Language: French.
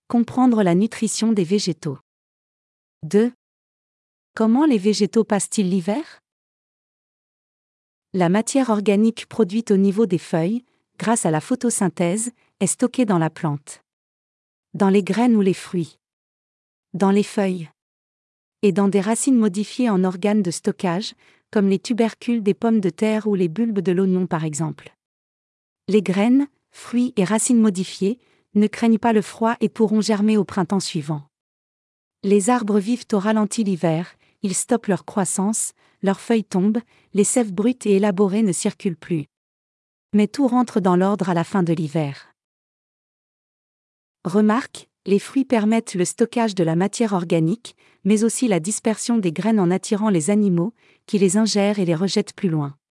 Comprendre la nutrition des végétaux. 2. Comment les végétaux passent-ils l'hiver? La matière organique produite au niveau des feuilles, grâce à la photosynthèse, est stockée dans la plante. Dans les graines ou les fruits. Dans les feuilles. Et dans des racines modifiées en organes de stockage, comme les tubercules des pommes de terre ou les bulbes de l'oignon par exemple. Les graines, fruits et racines modifiées ne craignent pas le froid et pourront germer au printemps suivant. Les arbres vivent au ralenti l'hiver, ils stoppent leur croissance, leurs feuilles tombent, les sèves brutes et élaborées ne circulent plus. Mais tout rentre dans l'ordre à la fin de l'hiver. Remarque, les fruits permettent le stockage de la matière organique, mais aussi la dispersion des graines en attirant les animaux, qui les ingèrent et les rejettent plus loin.